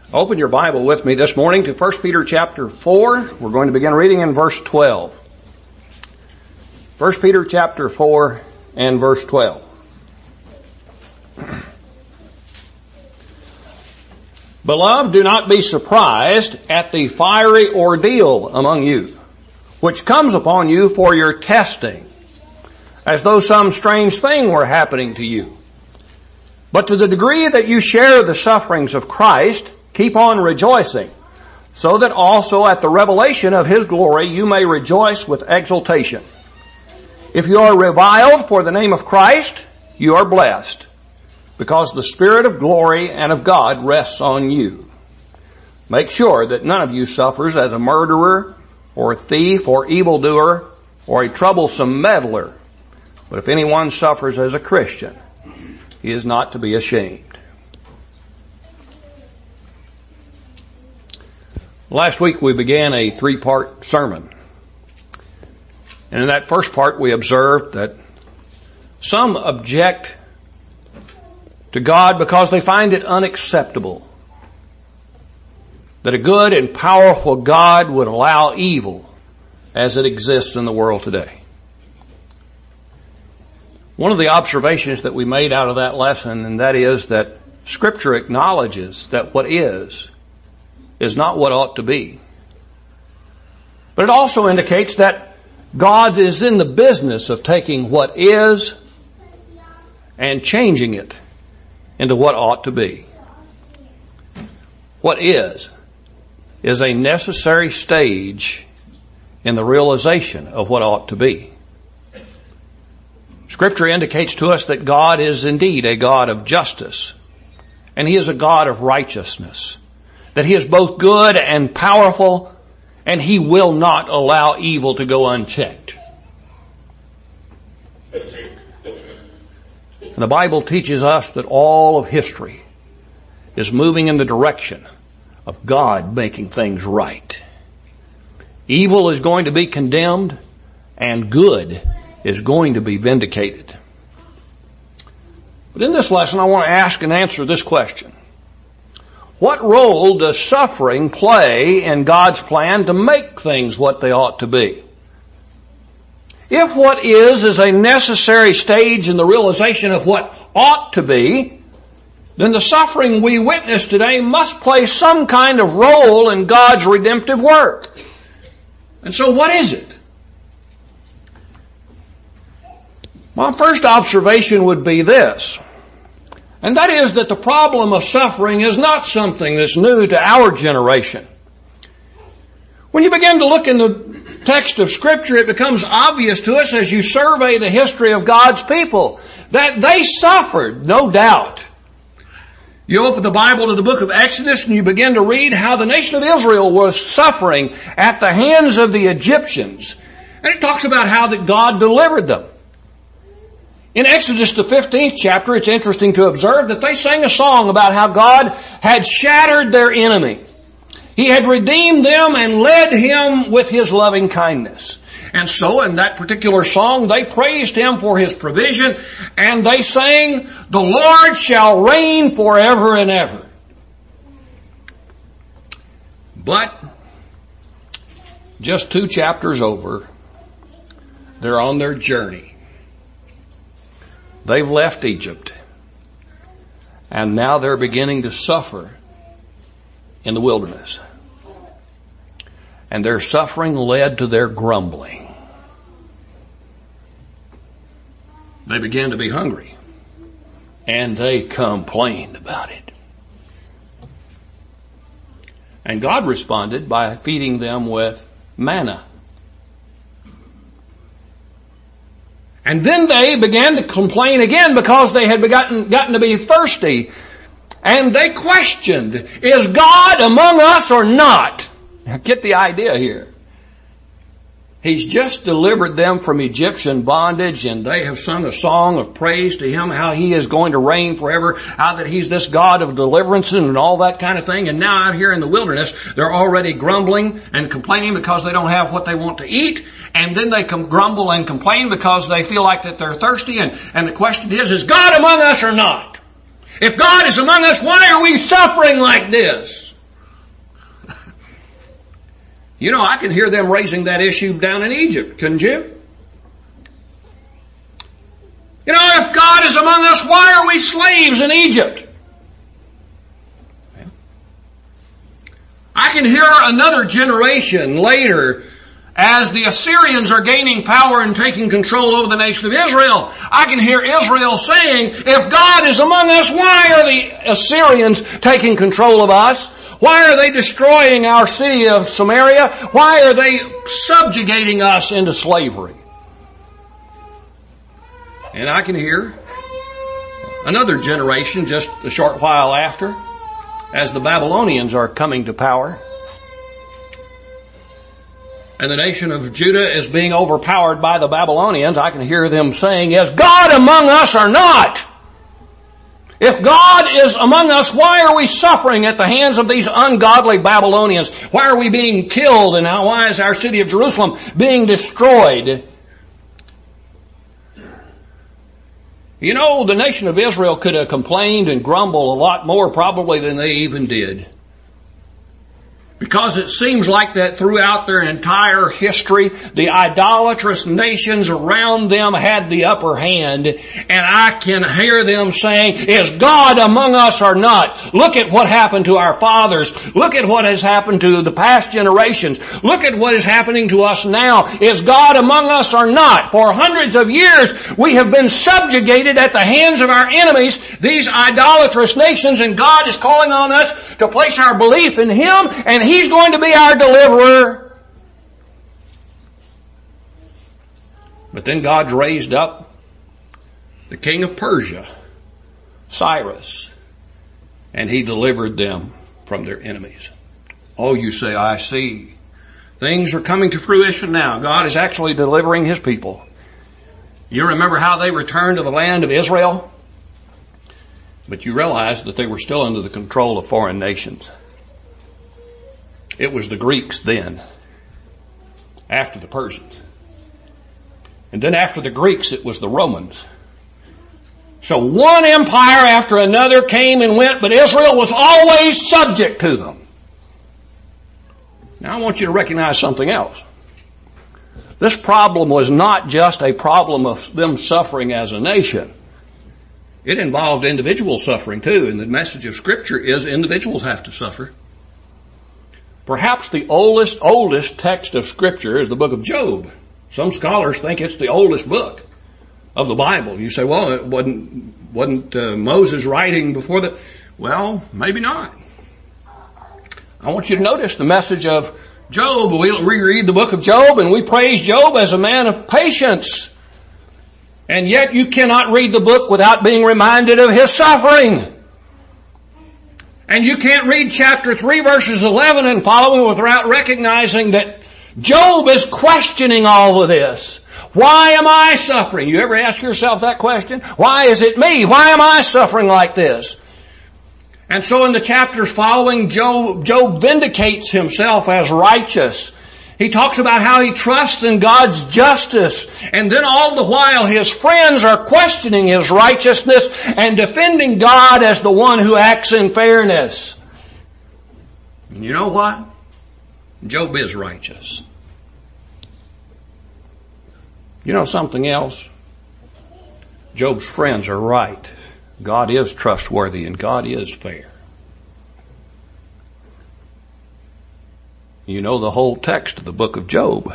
Open your Bible with me this morning to 1 Peter chapter 4. We're going to begin reading in verse 12. 1 Peter chapter 4 and verse 12. Beloved, do not be surprised at the fiery ordeal among you, which comes upon you for your testing, as though some strange thing were happening to you. But to the degree that you share the sufferings of Christ, keep on rejoicing, so that also at the revelation of His glory you may rejoice with exultation. If you are reviled for the name of Christ, you are blessed, because the Spirit of glory and of God rests on you. Make sure that none of you suffers as a murderer, or a thief, or evildoer, or a troublesome meddler. But if anyone suffers as a Christian, he is not to be ashamed. Last week we began a 3-part sermon. And in that first part we observed that some object to God because they find it unacceptable that a good and powerful God would allow evil as it exists in the world today. One of the observations that we made out of that lesson, and that is that Scripture acknowledges that what is not what ought to be. But it also indicates that God is in the business of taking what is and changing it into what ought to be. What is a necessary stage in the realization of what ought to be. Scripture indicates to us that God is indeed a God of justice, and He is a God of righteousness, that He is both good and powerful, and He will not allow evil to go unchecked. And the Bible teaches us that all of history is moving in the direction of God making things right. Evil is going to be condemned, and good is going to be vindicated. But in this lesson, I want to ask and answer this question. What role does suffering play in God's plan to make things what they ought to be? If what is a necessary stage in the realization of what ought to be, then the suffering we witness today must play some kind of role in God's redemptive work. And so what is it? My first observation would be this, and that is that the problem of suffering is not something that's new to our generation. When you begin to look in the text of Scripture, it becomes obvious to us as you survey the history of God's people that they suffered, no doubt. You open the Bible to the book of Exodus and you begin to read how the nation of Israel was suffering at the hands of the Egyptians. And it talks about how that God delivered them. In Exodus, the 15th chapter, it's interesting to observe that they sang a song about how God had shattered their enemy. He had redeemed them and led him with His loving kindness. And so in that particular song, they praised Him for His provision, and they sang, "The Lord shall reign forever and ever." But just 2 chapters over, they're on their journey. They've left Egypt, and now they're beginning to suffer in the wilderness. And their suffering led to their grumbling. They began to be hungry, and they complained about it. And God responded by feeding them with manna. And then they began to complain again because they had gotten to be thirsty. And they questioned, is God among us or not? Now get the idea here. He's just delivered them from Egyptian bondage, and they have sung a song of praise to Him, how He is going to reign forever, how that He's this God of deliverance and all that kind of thing. And now out here in the wilderness, they're already grumbling and complaining because they don't have what they want to eat. And then they grumble and complain because they feel like that they're thirsty. And the question is God among us or not? If God is among us, why are we suffering like this? You know, I can hear them raising that issue down in Egypt, couldn't you? You know, if God is among us, why are we slaves in Egypt? I can hear another generation later, as the Assyrians are gaining power and taking control over the nation of Israel, I can hear Israel saying, if God is among us, why are the Assyrians taking control of us? Why are they destroying our city of Samaria? Why are they subjugating us into slavery? And I can hear another generation just a short while after, as the Babylonians are coming to power, and the nation of Judah is being overpowered by the Babylonians, I can hear them saying, is God among us or not? If God is among us, why are we suffering at the hands of these ungodly Babylonians? Why are we being killed, and why is our city of Jerusalem being destroyed? You know, the nation of Israel could have complained and grumbled a lot more probably than they even did. Because it seems like that throughout their entire history, the idolatrous nations around them had the upper hand. And I can hear them saying, is God among us or not? Look at what happened to our fathers. Look at what has happened to the past generations. Look at what is happening to us now. Is God among us or not? For hundreds of years, we have been subjugated at the hands of our enemies, these idolatrous nations, and God is calling on us to place our belief in Him, and He's going to be our deliverer. But then God's raised up the king of Persia, Cyrus, and he delivered them from their enemies. Oh, you say, I see. Things are coming to fruition now. God is actually delivering His people. You remember how they returned to the land of Israel? But you realize that they were still under the control of foreign nations. It was the Greeks then, after the Persians. And then after the Greeks, it was the Romans. So one empire after another came and went, but Israel was always subject to them. Now I want you to recognize something else. This problem was not just a problem of them suffering as a nation. It involved individual suffering too, and the message of Scripture is individuals have to suffer. Perhaps the oldest text of Scripture is the book of Job. Some scholars think it's the oldest book of the Bible. You say, well, it wasn't Moses writing before that? Well, maybe not. I want you to notice the message of Job. We read the book of Job and we praise Job as a man of patience. And yet you cannot read the book without being reminded of his suffering. And you can't read chapter 3 verses 11 and following without recognizing that Job is questioning all of this. Why am I suffering? You ever ask yourself that question? Why is it me? Why am I suffering like this? And so in the chapters following, Job vindicates himself as righteous. He talks about how he trusts in God's justice. And then all the while his friends are questioning his righteousness and defending God as the one who acts in fairness. And you know what? Job is righteous. You know something else? Job's friends are right. God is trustworthy and God is fair. You know, the whole text of the book of Job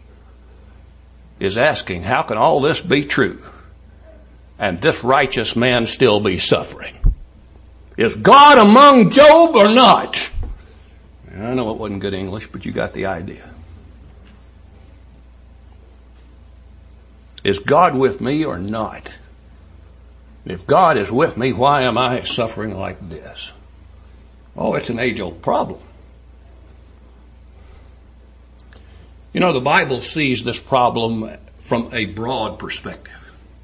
is asking, how can all this be true and this righteous man still be suffering? Is God among Job or not? I know it wasn't good English, but you got the idea. Is God with me or not? If God is with me, why am I suffering like this? Oh, it's an age-old problem. You know, the Bible sees this problem from a broad perspective.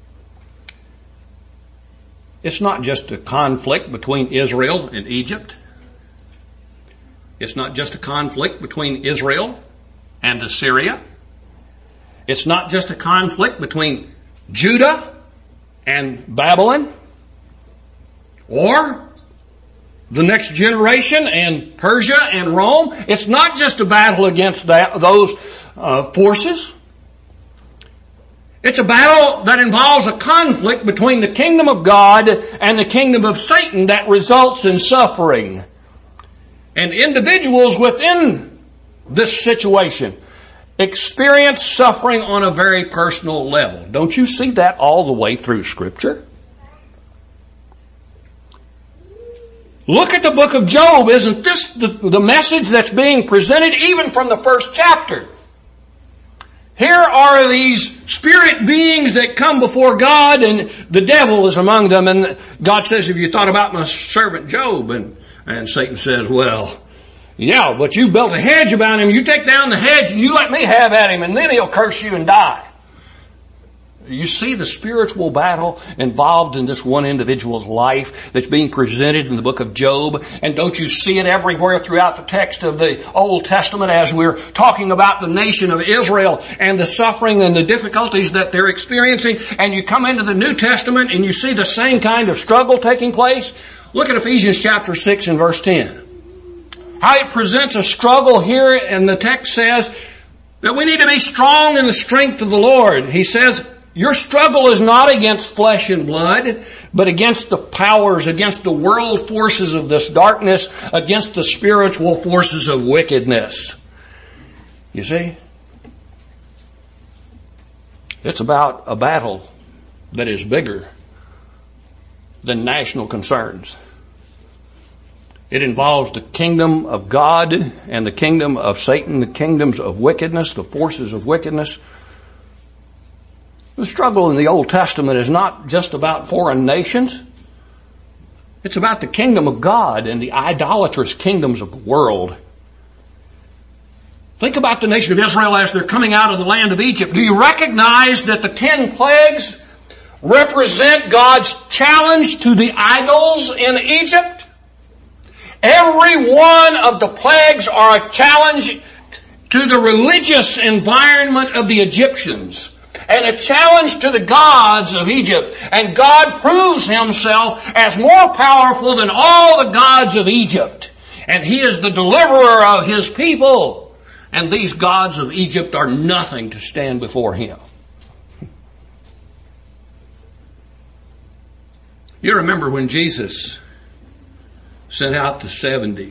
It's not just a conflict between Israel and Egypt. It's not just a conflict between Israel and Assyria. It's not just a conflict between Judah and Babylon. Or the next generation and Persia and Rome. It's not just a battle against those forces. It's a battle that involves a conflict between the kingdom of God and the kingdom of Satan that results in suffering. And individuals within this situation experience suffering on a very personal level. Don't you see that all the way through Scripture? Look at the book of Job. Isn't this the message that's being presented even from the first chapter? Here are these spirit beings that come before God, and the devil is among them. And God says, have you thought about my servant Job? And Satan says, well, yeah, but you built a hedge about him. You take down the hedge and you let me have at him, and then he'll curse you and die. You see the spiritual battle involved in this one individual's life that's being presented in the book of Job. And don't you see it everywhere throughout the text of the Old Testament as we're talking about the nation of Israel and the suffering and the difficulties that they're experiencing. And you come into the New Testament and you see the same kind of struggle taking place. Look at Ephesians chapter 6 and verse 10. How it presents a struggle here, and the text says that we need to be strong in the strength of the Lord. He says, your struggle is not against flesh and blood, but against the powers, against the world forces of this darkness, against the spiritual forces of wickedness. You see? It's about a battle that is bigger than national concerns. It involves the kingdom of God and the kingdom of Satan, the kingdoms of wickedness, the forces of wickedness. The struggle in the Old Testament is not just about foreign nations. It's about the kingdom of God and the idolatrous kingdoms of the world. Think about the nation of Israel as they're coming out of the land of Egypt. Do you recognize that the 10 plagues represent God's challenge to the idols in Egypt? Every one of the plagues are a challenge to the religious environment of the Egyptians and a challenge to the gods of Egypt. And God proves himself as more powerful than all the gods of Egypt. And he is the deliverer of his people. And these gods of Egypt are nothing to stand before him. You remember when Jesus sent out the 70.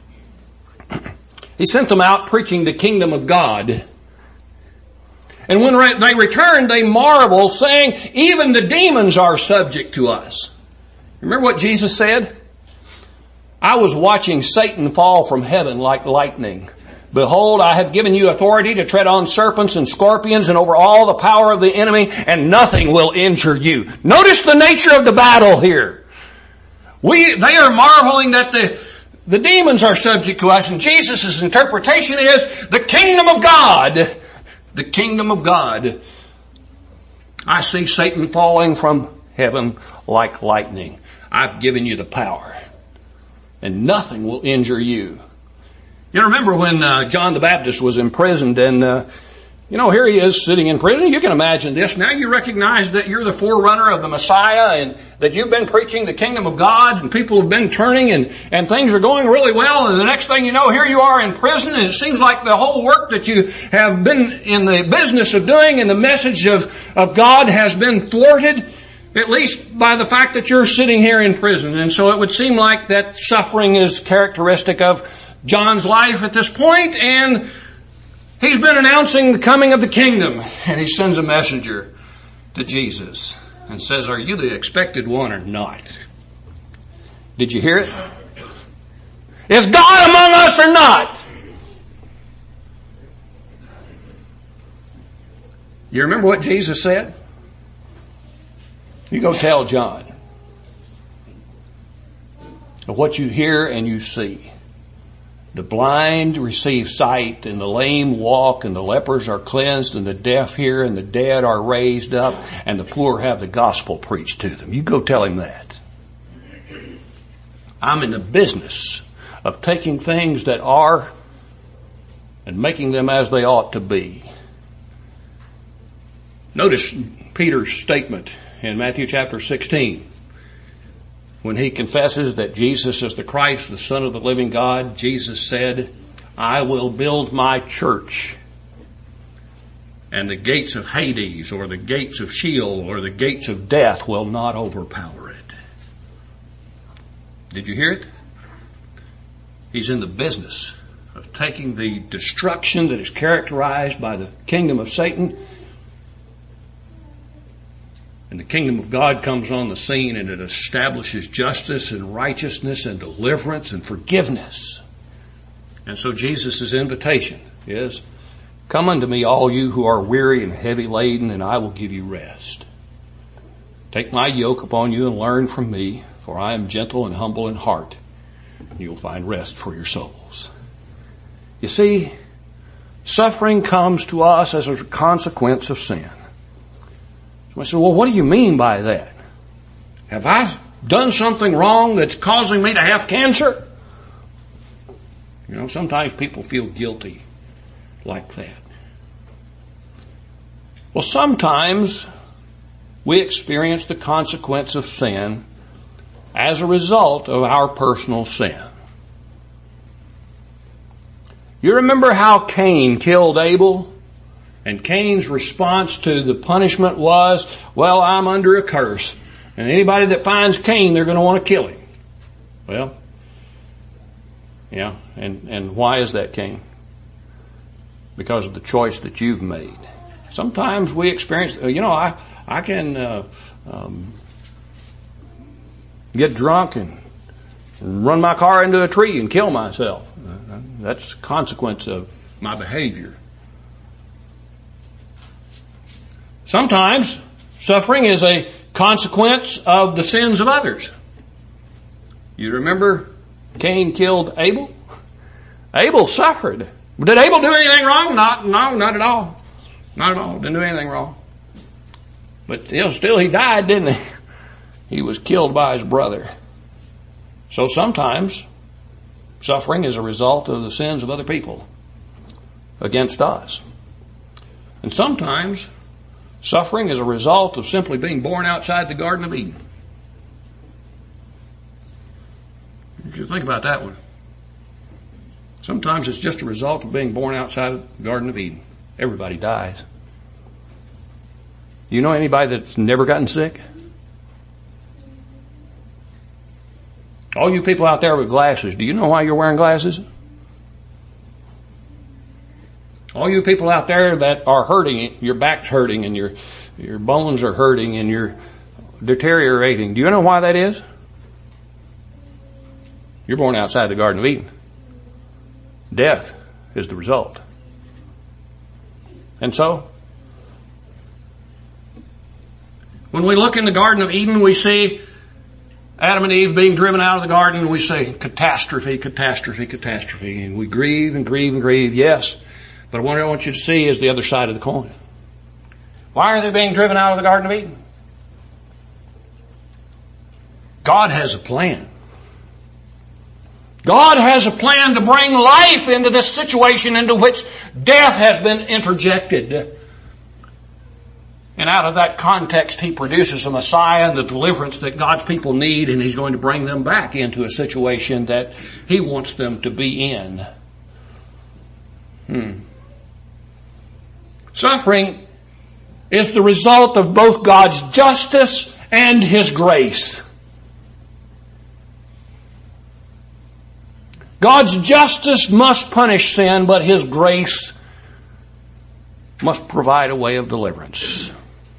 He sent them out preaching the kingdom of God. And when they returned, they marveled, saying, even the demons are subject to us. Remember what Jesus said? I was watching Satan fall from heaven like lightning. Behold, I have given you authority to tread on serpents and scorpions and over all the power of the enemy, and nothing will injure you. Notice the nature of the battle here. They are marveling that the demons are subject to us, and Jesus' interpretation is the kingdom of God. The kingdom of God. I see Satan falling from heaven like lightning. I've given you the power, and nothing will injure you. You remember when John the Baptist was imprisoned, and here he is sitting in prison. You can imagine this. Now you recognize that you're the forerunner of the Messiah, and that you've been preaching the kingdom of God, and people have been turning, and things are going really well. And the next thing you know, here you are in prison, and it seems like the whole work that you have been in the business of doing and the message of God has been thwarted, at least by the fact that you're sitting here in prison. And so it would seem like that suffering is characteristic of John's life at this point, and he's been announcing the coming of the kingdom, and he sends a messenger to Jesus and says, are you the expected one or not? Did you hear it? Is God among us or not? You remember what Jesus said? You go tell John of what you hear and you see. The blind receive sight, and the lame walk, and the lepers are cleansed, and the deaf hear, and the dead are raised up, and the poor have the gospel preached to them. You go tell him that. I'm in the business of taking things that are and making them as they ought to be. Notice Peter's statement in Matthew chapter 16. when he confesses that Jesus is the Christ, the Son of the living God, Jesus said, I will build my church, and the gates of Hades or the gates of Sheol or the gates of death will not overpower it. Did you hear it? He's in the business of taking the destruction that is characterized by the kingdom of Satan, and the kingdom of God comes on the scene, and it establishes justice and righteousness and deliverance and forgiveness. And so Jesus' invitation is, come unto me, all you who are weary and heavy laden, and I will give you rest. Take my yoke upon you and learn from me, for I am gentle and humble in heart, and you'll find rest for your souls. You see, suffering comes to us as a consequence of sin. I said, well, what do you mean by that? Have I done something wrong that's causing me to have cancer? You know, sometimes people feel guilty like that. Well, sometimes we experience the consequence of sin as a result of our personal sin. You remember how Cain killed Abel? And Cain's response to the punishment was, well, I'm under a curse. And anybody that finds Cain, they're going to want to kill him. Well, yeah, and why is that, Cain? Because of the choice that you've made. Sometimes we experience, I can get drunk and run my car into a tree and kill myself. That's a consequence of my behavior. Sometimes suffering is a consequence of the sins of others. You remember Cain killed Abel? Abel suffered. Did Abel do anything wrong? No, not at all. Not at all. Didn't do anything wrong. But still he died, didn't he? He was killed by his brother. So sometimes suffering is a result of the sins of other people against us. And sometimes suffering is a result of simply being born outside the Garden of Eden. Did you think about that one? Sometimes it's just a result of being born outside of the Garden of Eden. Everybody dies. You know anybody that's never gotten sick? All you people out there with glasses, do you know why you're wearing glasses? All you people out there that are hurting, your back's hurting and your bones are hurting and you're deteriorating, do you know why that is? You're born outside the Garden of Eden. Death is the result. And so, when we look in the Garden of Eden, we see Adam and Eve being driven out of the garden, and we say, catastrophe, catastrophe, catastrophe. And we grieve and grieve and grieve, yes. But what I want you to see is the other side of the coin. Why are they being driven out of the Garden of Eden? God has a plan. God has a plan to bring life into this situation into which death has been interjected. And out of that context, He produces a Messiah and the deliverance that God's people need, and He's going to bring them back into a situation that He wants them to be in. Suffering is the result of both God's justice and His grace. God's justice must punish sin, but His grace must provide a way of deliverance.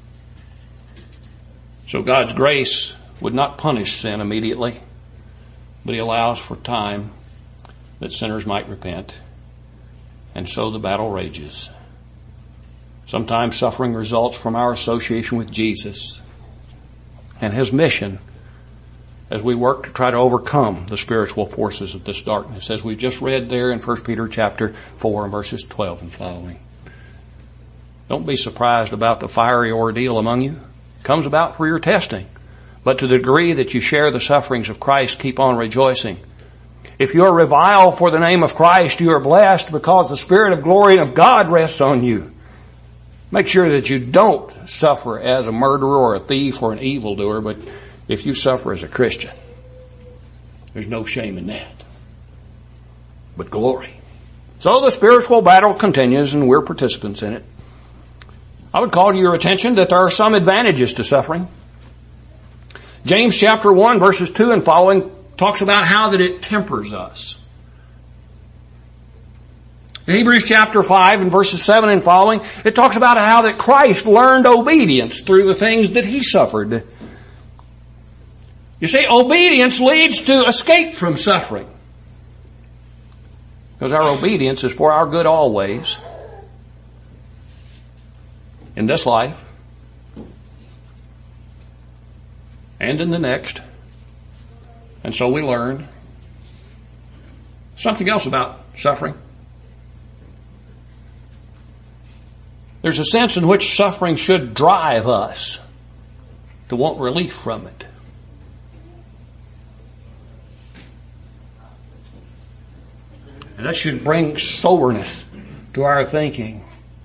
So God's grace would not punish sin immediately, but He allows for time that sinners might repent. And so the battle rages. Sometimes suffering results from our association with Jesus and His mission as we work to try to overcome the spiritual forces of this darkness, as we've just read there in 1 Peter chapter 4 and verses 12 and following. Don't be surprised about the fiery ordeal among you. It comes about for your testing. But to the degree that you share the sufferings of Christ, keep on rejoicing. If you are reviled for the name of Christ, you are blessed because the Spirit of glory and of God rests on you. Make sure that you don't suffer as a murderer or a thief or an evildoer, but if you suffer as a Christian, There's no shame in that, but glory. So the spiritual battle continues, and we're participants in it. I would call to your attention that there are some advantages to suffering. James chapter 1 verses 2 and following talks about how that it tempers us. In Hebrews chapter 5 and verses 7 and following, it talks about how that Christ learned obedience through the things that He suffered. You see, obedience leads to escape from suffering. Because our obedience is for our good always. In this life. And in the next. And so we learn something else about suffering. There's a sense in which suffering should drive us to want relief from it. And that should bring soberness to our thinking.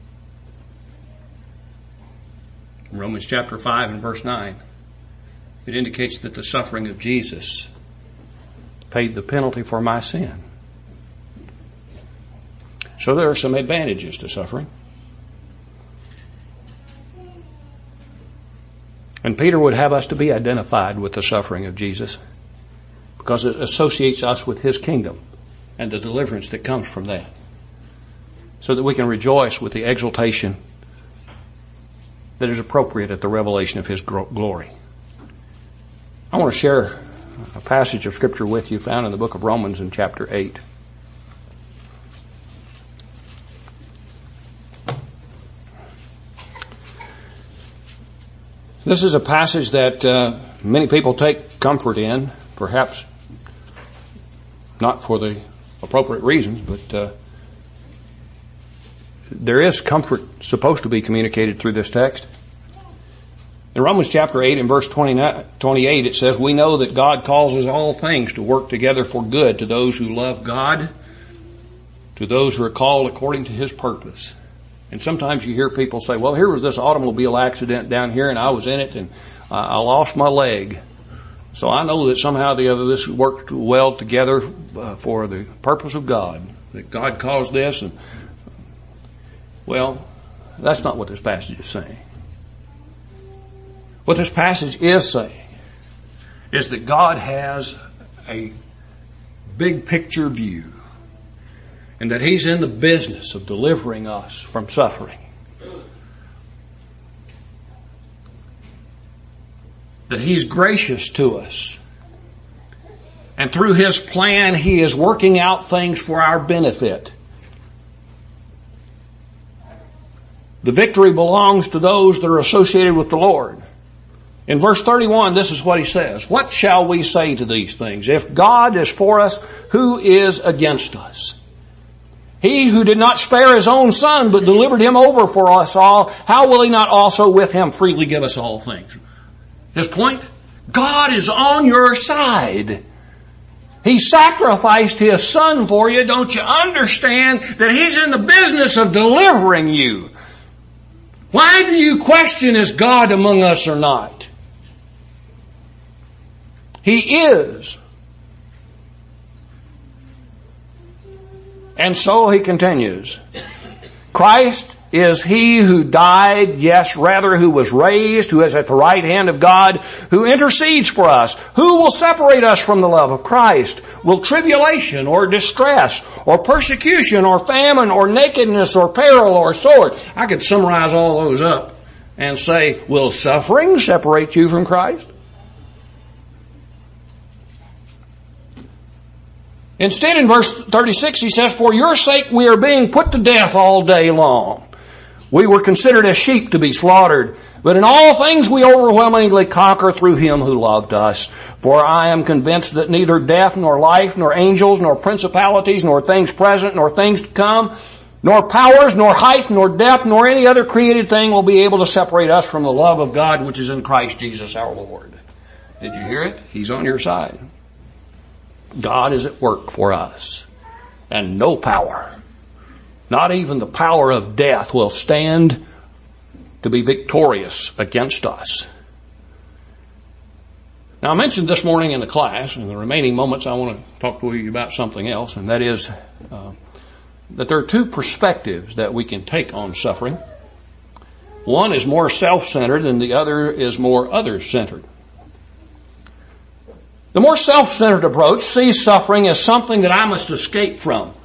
In Romans chapter 5 and verse 9, it indicates that the suffering of Jesus paid the penalty for my sin. So there are some advantages to suffering. And Peter would have us to be identified with the suffering of Jesus because it associates us with His kingdom and the deliverance that comes from that, so that we can rejoice with the exultation that is appropriate at the revelation of His glory. I want to share a passage of Scripture with you found in the book of Romans in chapter 8. This is a passage that many people take comfort in, perhaps not for the appropriate reasons, but there is comfort supposed to be communicated through this text. In Romans chapter 8 and verse 28 it says, "We know that God causes all things to work together for good to those who love God, to those who are called according to His purpose." And sometimes you hear people say, well, here was this automobile accident down here and I was in it and I lost my leg. So I know that somehow or the other this worked well together for the purpose of God. That God caused this. And well, that's not what this passage is saying. What this passage is saying is that God has a big picture view. And that He's in the business of delivering us from suffering. That He's gracious to us. And through His plan, He is working out things for our benefit. The victory belongs to those that are associated with the Lord. In verse 31, this is what he says. "What shall we say to these things? If God is for us, who is against us? He who did not spare His own Son, but delivered Him over for us all, how will He not also with Him freely give us all things?" His point? God is on your side. He sacrificed His Son for you. Don't you understand that He's in the business of delivering you? Why do you question, is God among us or not? He is. And so he continues. Christ is He who died, yes, rather who was raised, who is at the right hand of God, who intercedes for us. Who will separate us from the love of Christ? Will tribulation or distress or persecution or famine or nakedness or peril or sword? I could summarize all those up and say, will suffering separate you from Christ? Instead, in verse 36, he says, "For your sake we are being put to death all day long. We were considered as sheep to be slaughtered. But in all things we overwhelmingly conquer through Him who loved us. For I am convinced that neither death, nor life, nor angels, nor principalities, nor things present, nor things to come, nor powers, nor height, nor depth, nor any other created thing will be able to separate us from the love of God which is in Christ Jesus our Lord." Did you hear it? He's on your side. God is at work for us. And no power, not even the power of death, will stand to be victorious against us. Now, I mentioned this morning in the class, in the remaining moments I want to talk to you about something else, and that is that there are two perspectives that we can take on suffering. One is more self-centered and the other is more others-centered. The more self-centered approach sees suffering as something that I must escape from.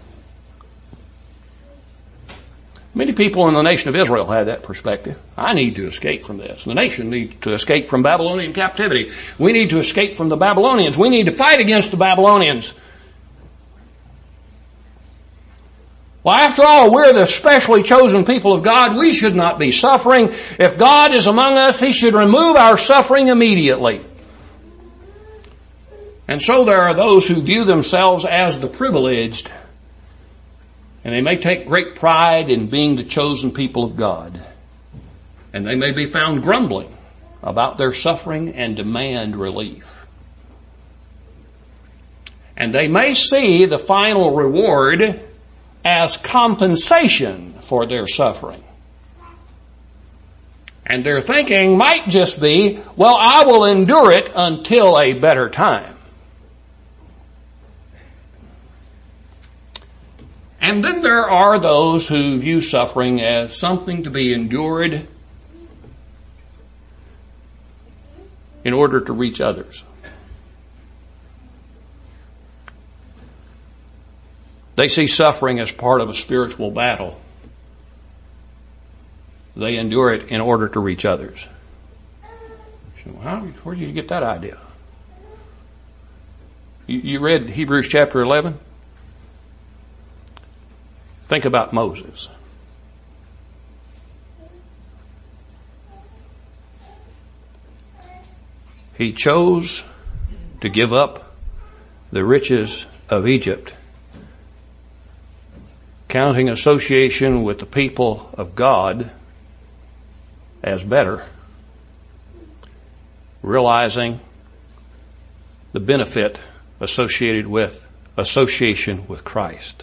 Many people in the nation of Israel had that perspective. I need to escape from this. The nation needs to escape from Babylonian captivity. We need to escape from the Babylonians. We need to fight against the Babylonians. Well, after all, we're the specially chosen people of God. We should not be suffering. If God is among us, He should remove our suffering immediately. And so there are those who view themselves as the privileged, and they may take great pride in being the chosen people of God. And they may be found grumbling about their suffering and demand relief. And they may see the final reward as compensation for their suffering. And their thinking might just be, well, I will endure it until a better time. And then there are those who view suffering as something to be endured in order to reach others. They see suffering as part of a spiritual battle. They endure it in order to reach others. So where did you get that idea? You read Hebrews chapter 11? Think about Moses. He chose to give up the riches of Egypt, counting association with the people of God as better, realizing the benefit associated with association with Christ.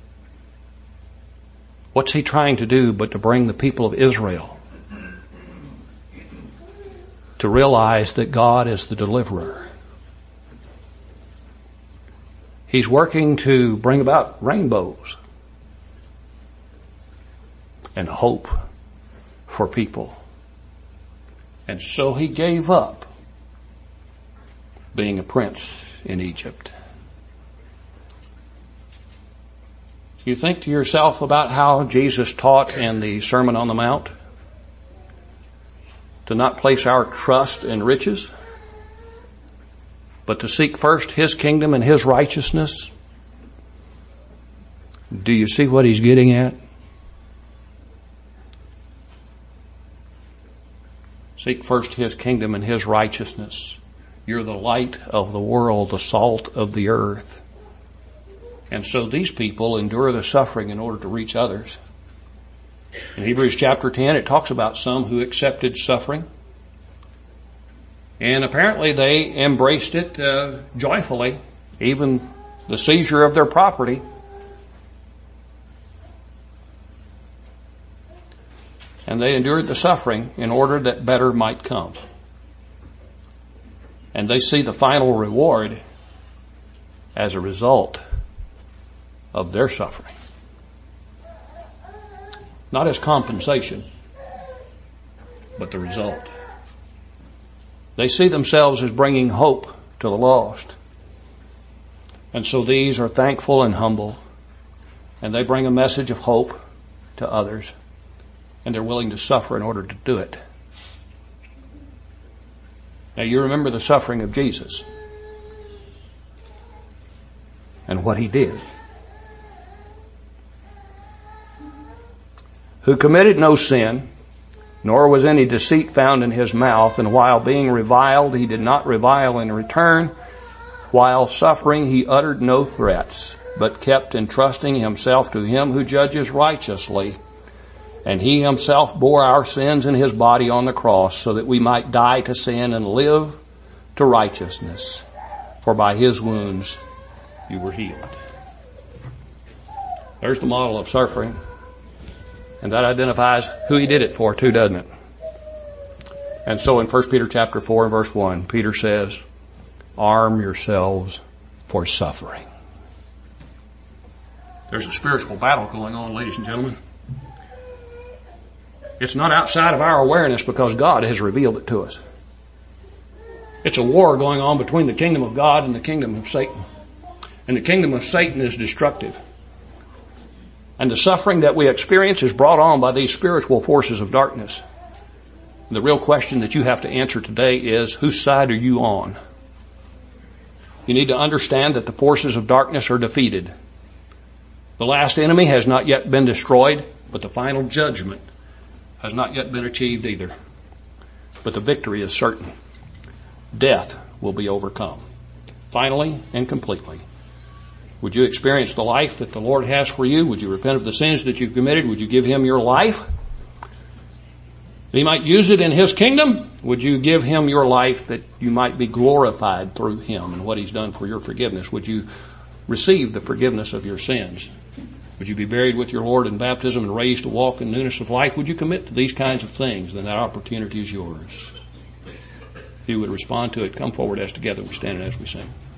What's he trying to do but to bring the people of Israel to realize that God is the deliverer? He's working to bring about rainbows and hope for people. And so he gave up being a prince in Egypt. You think to yourself about how Jesus taught in the Sermon on the Mount to not place our trust in riches, but to seek first His kingdom and His righteousness. Do you see what He's getting at? Seek first His kingdom and His righteousness. You're the light of the world, the salt of the earth. And so these people endure the suffering in order to reach others. In Hebrews chapter 10, it talks about some who accepted suffering. And apparently they embraced it joyfully, even the seizure of their property. And they endured the suffering in order that better might come. And they see the final reward as a result of their suffering. Not as compensation, but the result. They see themselves as bringing hope to the lost. And so these are thankful and humble, and they bring a message of hope to others, and they're willing to suffer in order to do it. Now you remember the suffering of Jesus and what He did. Who committed no sin, nor was any deceit found in His mouth, and while being reviled, He did not revile in return. While suffering, He uttered no threats, but kept entrusting Himself to Him who judges righteously. And He Himself bore our sins in His body on the cross, so that we might die to sin and live to righteousness. For by His wounds you were healed. There's the model of suffering. And that identifies who He did it for too, doesn't it? And so in 1 Peter chapter 4 and verse 1, Peter says, arm yourselves for suffering. There's a spiritual battle going on, ladies and gentlemen. It's not outside of our awareness because God has revealed it to us. It's a war going on between the kingdom of God and the kingdom of Satan. And the kingdom of Satan is destructive. And the suffering that we experience is brought on by these spiritual forces of darkness. The real question that you have to answer today is, whose side are you on? You need to understand that the forces of darkness are defeated. The last enemy has not yet been destroyed, but the final judgment has not yet been achieved either. But the victory is certain. Death will be overcome, finally and completely. Would you experience the life that the Lord has for you? Would you repent of the sins that you've committed? Would you give Him your life? That He might use it in His kingdom? Would you give Him your life that you might be glorified through Him and what He's done for your forgiveness? Would you receive the forgiveness of your sins? Would you be buried with your Lord in baptism and raised to walk in newness of life? Would you commit to these kinds of things? Then that opportunity is yours. If you would respond to it, come forward as together we stand and as we sing.